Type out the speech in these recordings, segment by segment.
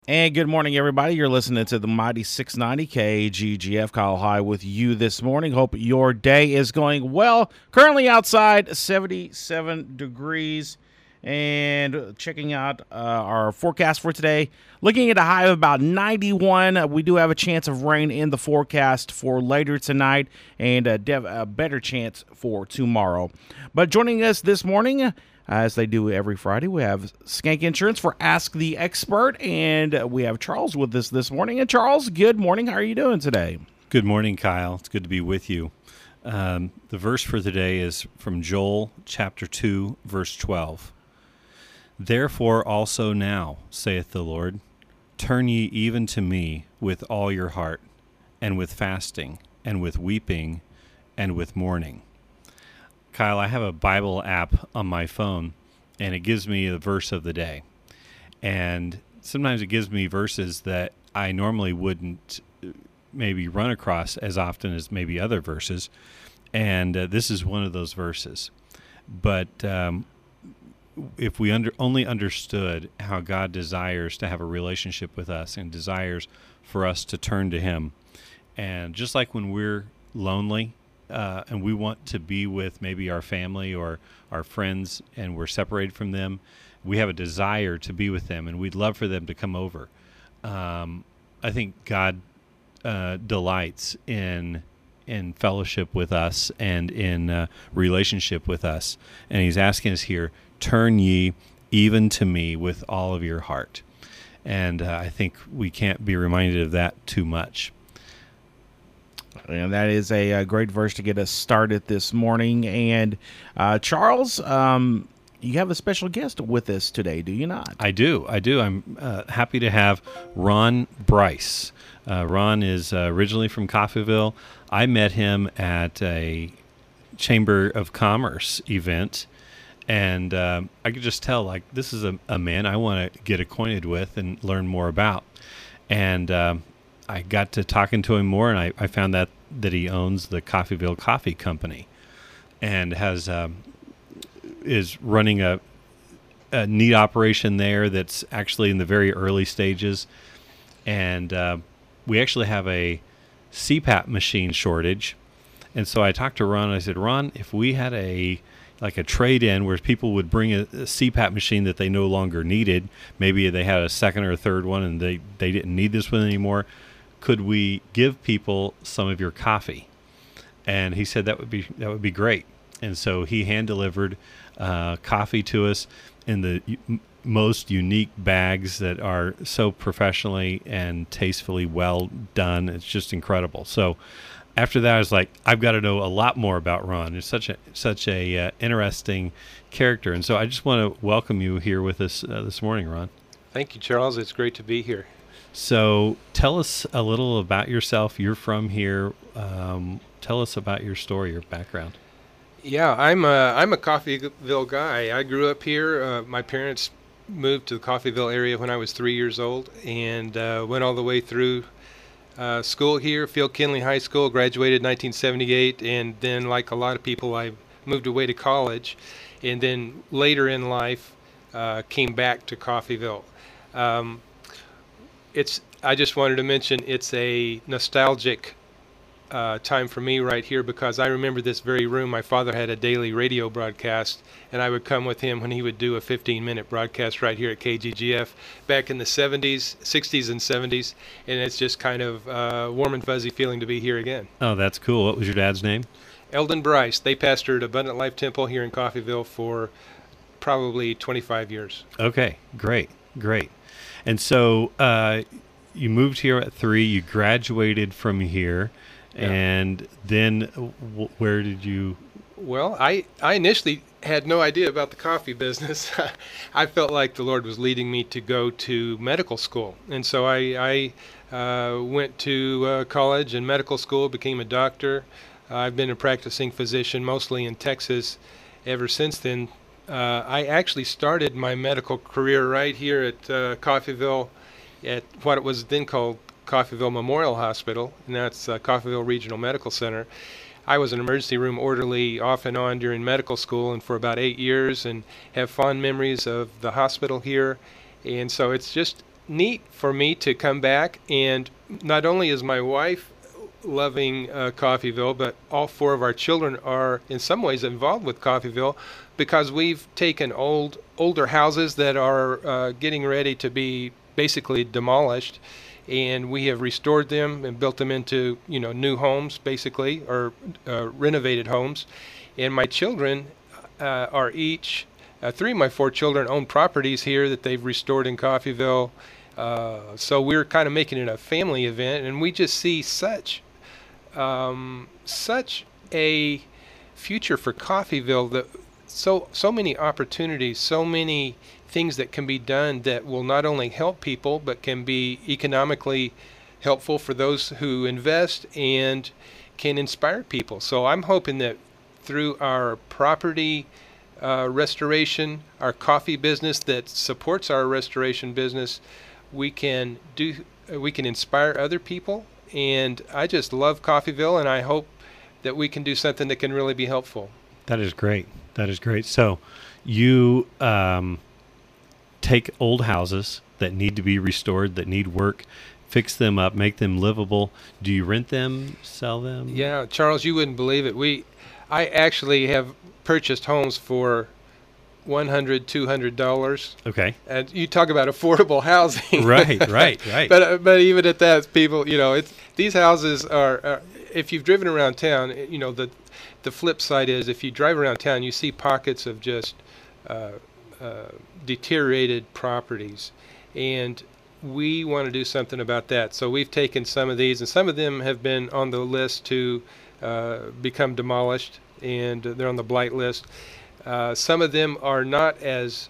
And good morning, everybody. You're listening to the Mighty 690 KGGF. Kyle High with you this morning. Hope your day is going well. Currently outside, 77 degrees. And checking out our forecast for today, looking at a high of about 91. We do have a chance of rain in the forecast for later tonight and a better chance for tomorrow. But joining us this morning, as they do every Friday, we have Skank Insurance for Ask the Expert, and we have Charles with us this morning. And Charles, good morning. How are you doing today? Good morning, Kyle. It's good to be with you. The verse for today is from Joel chapter 2, verse 12. Therefore also now, saith the Lord, turn ye even to me with all your heart, and with fasting, and with weeping, and with mourning. Kyle, I have a Bible app on my phone, and it gives me the verse of the day. And sometimes it gives me verses that I normally wouldn't maybe run across as often as maybe other verses. And this is one of those verses. But if we only understood how God desires to have a relationship with us and desires for us to turn to Him, and just like when we're lonely, and we want to be with maybe our family or our friends and we're separated from them, we have a desire to be with them and we'd love for them to come over. I think God delights in fellowship with us and in relationship with us. And He's asking us here, turn ye even to me with all of your heart. And I think we can't be reminded of that too much. And that is a great verse to get us started this morning. And Charles, you have a special guest with us today, do you not? I do. I'm happy to have Ron Bryce. Ron is originally from Coffeyville. I met him at a Chamber of Commerce event, and I could just tell, like, this is a man I want to get acquainted with and learn more about. And I got to talking to him more, and I found that he owns the Coffeyville Coffee Company, and is running a neat operation there that's actually in the very early stages. And we actually have a CPAP machine shortage. And so I talked to Ron, and I said, Ron, if we had a trade-in where people would bring a CPAP machine that they no longer needed, maybe they had a second or a third one and they didn't need this one anymore, could we give people some of your coffee? And he said that would be great. And so he hand-delivered coffee to us in the most unique bags that are so professionally and tastefully well done. It's just incredible. So after that, I was like, I've got to know a lot more about Ron. He's such a interesting character. And so I just want to welcome you here with us this morning, Ron. Thank you, Charles. It's great to be here. So tell us a little about yourself. You're from here. Tell us about your story, your background. Yeah, I'm a Coffeyville guy. I grew up here. My parents moved to the Coffeyville area when I was 3 years old, and went all the way through school here, Field Kinley High School, graduated in 1978, and then, like a lot of people, I moved away to college, and then later in life came back to Coffeyville. I just wanted to mention it's a nostalgic time for me right here, because I remember this very room. My father had a daily radio broadcast, and I would come with him when he would do a 15-minute broadcast right here at KGGF back in the 60s and 70s, and it's just kind of warm and fuzzy feeling to be here again. Oh, that's cool. What was your dad's name? Eldon Bryce. They pastored Abundant Life Temple here in Coffeyville for probably 25 years. Okay, great. And so you moved here at 3, you graduated from here, yeah. And then where did you? Well, I initially had no idea about the coffee business. I felt like the Lord was leading me to go to medical school. And so I went to college and medical school, became a doctor. I've been a practicing physician mostly in Texas ever since then. I actually started my medical career right here at Coffeyville, at what it was then called Coffeyville Memorial Hospital, and that's Coffeyville Regional Medical Center. I was an emergency room orderly off and on during medical school and for about 8 years, and have fond memories of the hospital here. And so it's just neat for me to come back, and not only is my wife loving Coffeyville, but all 4 of our children are in some ways involved with Coffeyville, because we've taken older houses that are getting ready to be basically demolished, and we have restored them and built them into new homes, basically, or renovated homes. And my children are each 3 of my 4 children own properties here that they've restored in Coffeyville. So we're kind of making it a family event, and we just see such a future for Coffeyville, that so many opportunities, so many things that can be done that will not only help people but can be economically helpful for those who invest and can inspire people. So I'm hoping that through our property restoration, our coffee business that supports our restoration business, we can inspire other people. And I just love Coffeyville, and I hope that we can do something that can really be helpful. That is great. That is great. So you take old houses that need to be restored, that need work, fix them up, make them livable. Do you rent them, sell them? Yeah, Charles, you wouldn't believe it. I actually have purchased homes for $100, $200. Okay. And you talk about affordable housing. Right. But even at that, people, these houses are, if you've driven around town, the flip side is, if you drive around town, you see pockets of just deteriorated properties, and we want to do something about that. So we've taken some of these, and some of them have been on the list to become demolished, and they're on the blight list. Some of them are not as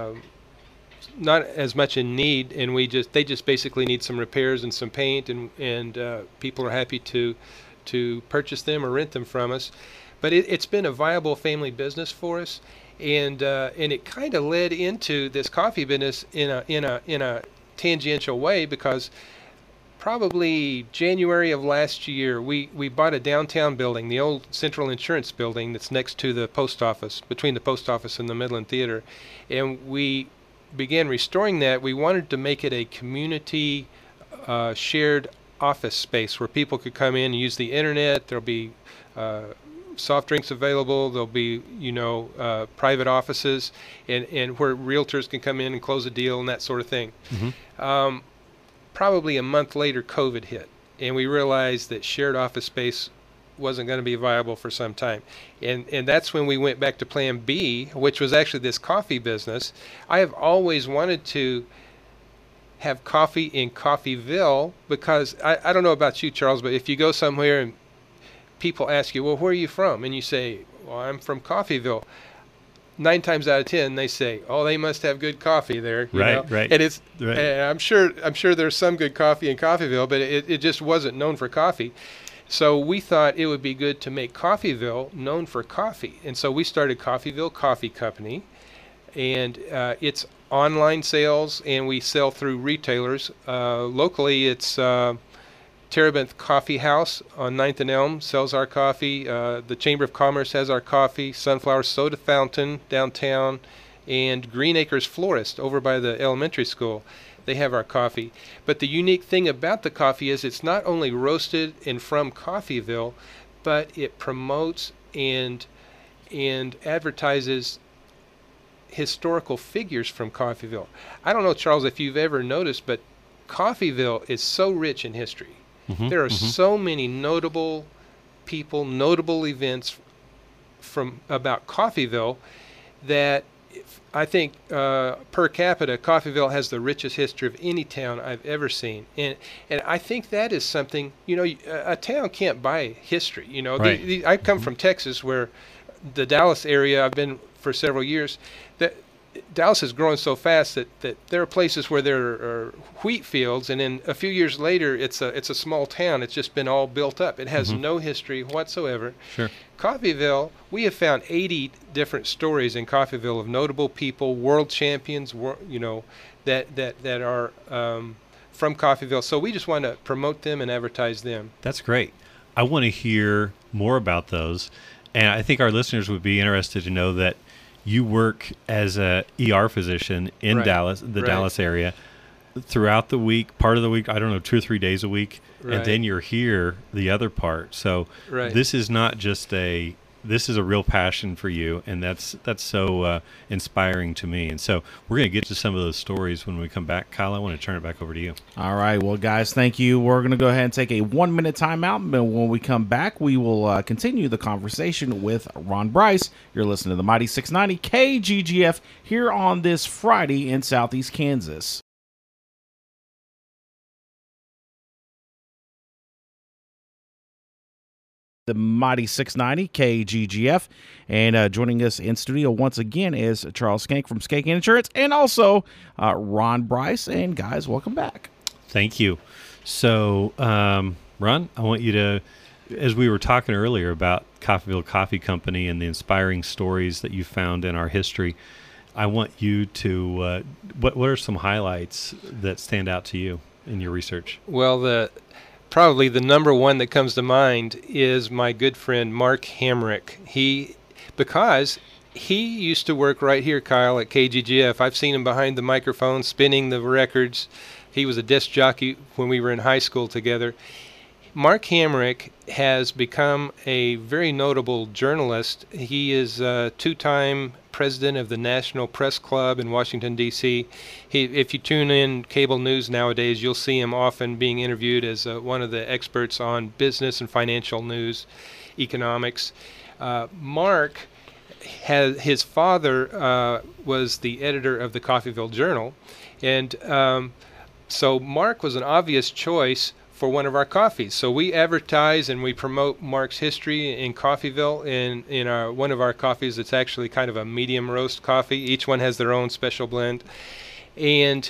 much in need, and they just basically need some repairs and some paint, and people are happy to purchase them or rent them from us. But it's been a viable family business for us, and it kind of led into this coffee business in a tangential way, because probably January of last year, we bought a downtown building, the old Central Insurance building that's next to the post office, between the post office and the Midland Theater, and we began restoring that. We wanted to make it a community shared office space where people could come in and use the internet. There'll be soft drinks available. There'll be private offices, and where realtors can come in and close a deal and that sort of thing. Mm-hmm. Probably a month later, COVID hit, and we realized that shared office space wasn't going to be viable for some time. And that's when we went back to plan B, which was actually this coffee business. I have always wanted to have coffee in Coffeyville, because I don't know about you, Charles, but if you go somewhere and people ask you, well, where are you from? And you say, well, I'm from Coffeyville. 9 times out of 10, they say, "Oh, they must have good coffee there." Right. And it's, right. And I'm sure there's some good coffee in Coffeyville, but it just wasn't known for coffee. So we thought it would be good to make Coffeyville known for coffee, and so we started Coffeyville Coffee Company, and it's online sales, and we sell through retailers. Locally, it's Terebinth Coffee House on 9th and Elm sells our coffee. The Chamber of Commerce has our coffee. Sunflower Soda Fountain downtown, and Green Acres Florist over by the elementary school, they have our coffee. But the unique thing about the coffee is it's not only roasted and from Coffeyville, but it promotes and advertises historical figures from Coffeyville. I don't know, Charles, if you've ever noticed, but Coffeyville is so rich in history. Mm-hmm, there are so many notable people, notable events about Coffeyville that I think per capita, Coffeyville has the richest history of any town I've ever seen. And I think that is something, a town can't buy history. Right. I come from Texas, where the Dallas area, I've been for several years, that Dallas is growing so fast that there are places where there are wheat fields, and then a few years later, it's a small town. It's just been all built up. It has no history whatsoever. Sure. Coffeyville, we have found 80 different stories in Coffeyville of notable people, world champions, that are from Coffeyville. So we just want to promote them and advertise them. That's great. I want to hear more about those, and I think our listeners would be interested to know that you work as a ER physician in Dallas, the Dallas area. throughout the week, part of the week, I don't know, 2 or 3 days a week, Right. and then you're here the other part. So Right. this is not just this is a real passion for you, and that's so inspiring to me. And so we're going to get to some of those stories when we come back. Kyle, I want to turn it back over to you. All right. Well, guys, thank you. We're going to go ahead and take a 1-minute timeout. And when we come back, we will continue the conversation with Ron Bryce. You're listening to the Mighty 690 KGGF here on this Friday in Southeast Kansas. The Mighty 690 KGGF. And joining us in studio once again is Charles Skank from Skank Insurance and also Ron Bryce. And guys, welcome back. Thank you. So, Ron, I want you to, as we were talking earlier about Coffeyville Coffee Company and the inspiring stories that you found in our history, I want you to, what are some highlights that stand out to you in your research? Well, probably the number one that comes to mind is my good friend Mark Hamrick. Because he used to work right here, Kyle, at KGGF. I've seen him behind the microphone spinning the records. He was a disc jockey when we were in high school together. Mark Hamrick has become a very notable journalist. He is a 2-time president of the National Press Club in Washington, D.C. If you tune in cable news nowadays, you'll see him often being interviewed as one of the experts on business and financial news, economics. Mark, his father was the editor of the Coffeyville Journal, and so Mark was an obvious choice for one of our coffees. So we advertise and we promote Mark's history in Coffeyville in one of our coffees. It's actually kind of a medium roast coffee. Each one has their own special blend. And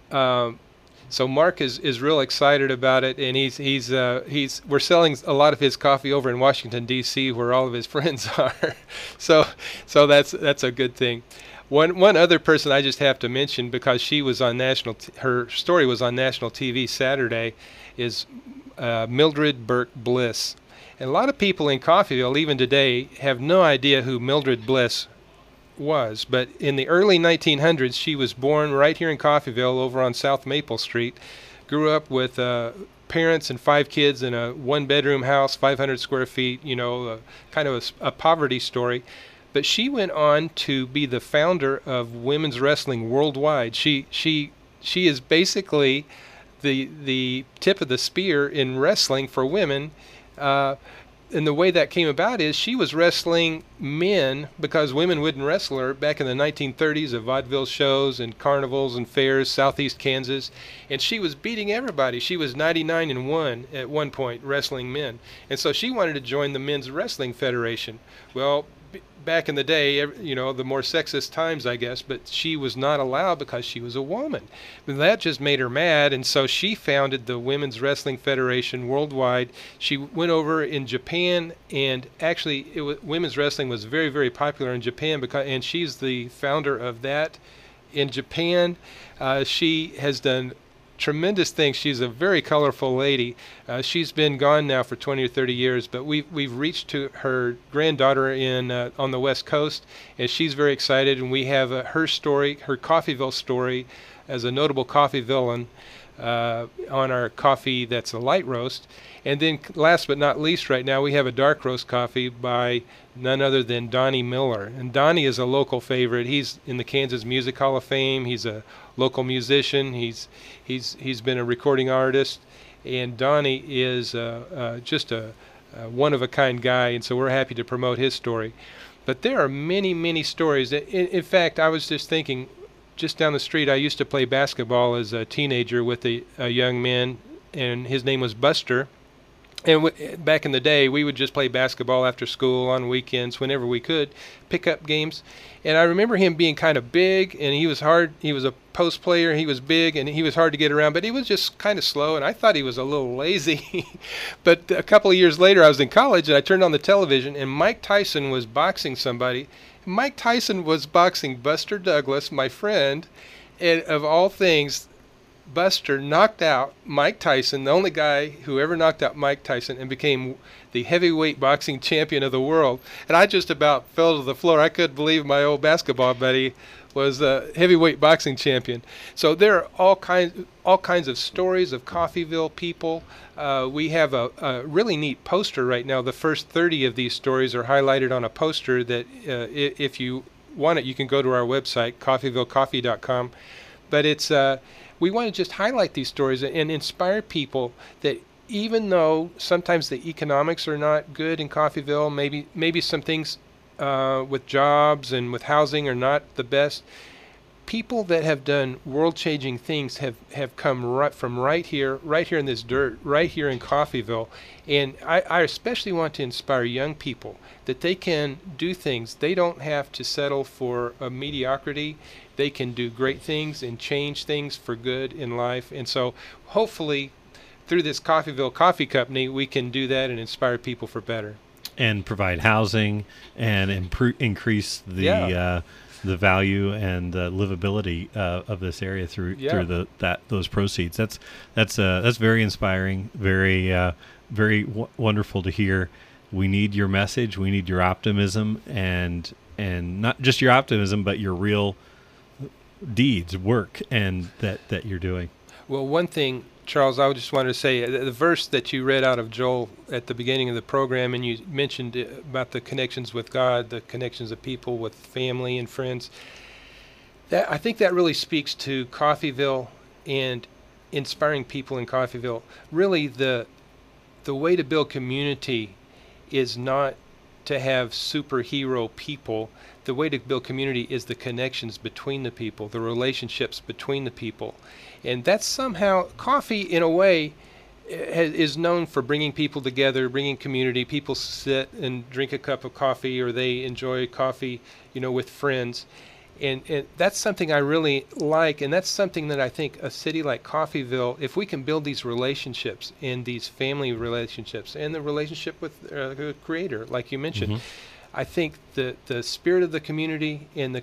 so Mark is real excited about it, and we're selling a lot of his coffee over in Washington, D.C., where all of his friends are. so that's a good thing. One other person I just have to mention, because she was on her story was on national TV Saturday, is Mildred Burke Bliss. And a lot of people in Coffeyville, even today, have no idea who Mildred Bliss was. But in the early 1900s, she was born right here in Coffeyville over on South Maple Street. Grew up with parents and 5 kids in a 1-bedroom house, 500 square feet, kind of a poverty story. But she went on to be the founder of women's wrestling worldwide. She is basically the tip of the spear in wrestling for women. And the way that came about is she was wrestling men because women wouldn't wrestle her back in the 1930s at vaudeville shows and carnivals and fairs, Southeast Kansas. And she was beating everybody. She was 99-1 at one point wrestling men. And so she wanted to join the Men's Wrestling Federation. Well, back in the day, the more sexist times, I guess, but she was not allowed because she was a woman. And that just made her mad, and so she founded the Women's Wrestling Federation worldwide. She went over in Japan, and actually women's wrestling was very, very popular in Japan, and she's the founder of that in Japan. She has done tremendous things. She's a very colorful lady. She's been gone now for 20 or 30 years, but we've reached to her granddaughter on the West Coast, and she's very excited. And we have her story, her Coffeyville story, as a notable coffee villain on our coffee that's a light roast. And then last but not least, right now we have a dark roast coffee by none other than Donnie Miller. And Donnie is a local favorite. He's in the Kansas Music Hall of Fame. He's a local musician. He's been a recording artist, and Donnie is just a one-of-a-kind guy, and so we're happy to promote his story. But there are many, many stories. In fact, I was just thinking, just down the street, I used to play basketball as a teenager with a young man, and his name was Buster. And back in the day, we would just play basketball after school on weekends, whenever we could, pick up games. And I remember him being kind of big, and he was hard. He was a post player. He was big, and he was hard to get around, but he was just kind of slow, and I thought he was a little lazy. But a couple of years later, I was in college, and I turned on the television, and Mike Tyson was boxing somebody. Mike Tyson was boxing Buster Douglas, my friend, and of all things, Buster knocked out Mike Tyson, the only guy who ever knocked out Mike Tyson, and became the heavyweight boxing champion of the world. And I just about fell to the floor. I couldn't believe my old basketball buddy was a heavyweight boxing champion. So there are all kinds of stories of Coffeyville people. We have a really neat poster right now. The first 30 of these stories are highlighted on a poster that if you want it, you can go to our website, coffeyvillecoffee.com. But it's we want to just highlight these stories and inspire people that even though sometimes the economics are not good in Coffeyville, maybe some things with jobs and with housing are not the best, people that have done world-changing things have come from right here in this dirt, right here in Coffeyville. And I especially want to inspire young people that they can do things. They don't have to settle for a mediocrity. They can do great things and change things for good in life. And so hopefully through this Coffeyville Coffee Company, we can do that and inspire people for better. And provide housing and increase the value and livability of this area through those proceeds. That's very inspiring, very wonderful to hear. We need your message. We need your optimism, and not just your optimism, but your real deeds, work, and that you're doing. Well, one thing, Charles, I just wanted to say, the verse that you read out of Joel at the beginning of the program, and you mentioned about the connections with God, the connections of people with family and friends, I think that really speaks to Coffeyville and inspiring people in Coffeyville. Really, the way to build community is not to have superhero people. The way to build community is the connections between the people, the relationships between the people. And that's somehow, coffee in a way is known for bringing people together, bringing community. People sit and drink a cup of coffee, or they enjoy coffee, with friends. And that's something I really like, and that's something that I think a city like Coffeyville, if we can build these relationships and these family relationships and the relationship with the Creator, like you mentioned, I think the spirit of the community and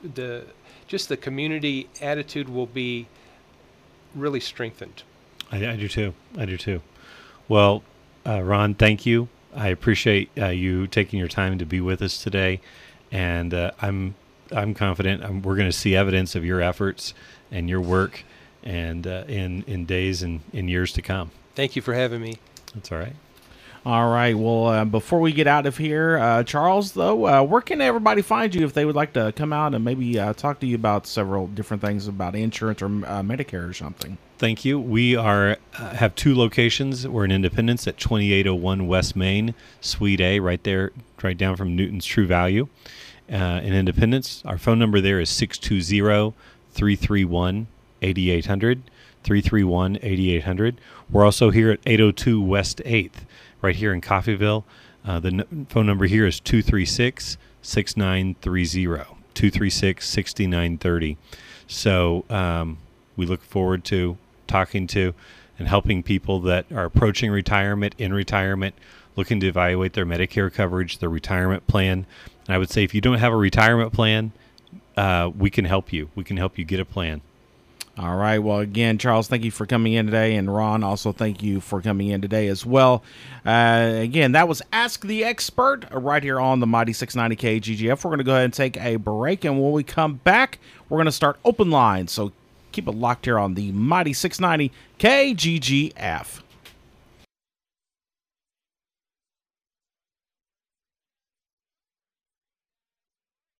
the community attitude will be really strengthened. I do too. Well, Ron, thank you. I appreciate you taking your time to be with us today, and I'm confident we're going to see evidence of your efforts and your work, and in days and in years to come. Thank you for having me. That's all right. All right. Well, before we get out of here, Charles, though, where can everybody find you if they would like to come out and maybe talk to you about several different things about insurance or Medicare or something? Thank you. We have two locations. We're in Independence at 2801 West Main, Suite A, right there, right down from Newton's True Value. In Independence, our phone number there is 620-331-8800, 331-8800. We're also here at 802 West 8th, right here in Coffeyville. The phone number here is 236-6930, 236-6930. So we look forward to talking to and helping people that are approaching retirement, in retirement, looking to evaluate their Medicare coverage, their retirement plan. And I would say if you don't have a retirement plan, we can help you. We can help you get a plan. All right. Well, again, Charles, thank you for coming in today. And Ron, also thank you for coming in today as well. Again, that was Ask the Expert right here on the Mighty 690 KGGF. We're going to go ahead and take a break. And when we come back, we're going to start open lines. So keep it locked here on the Mighty 690 KGGF.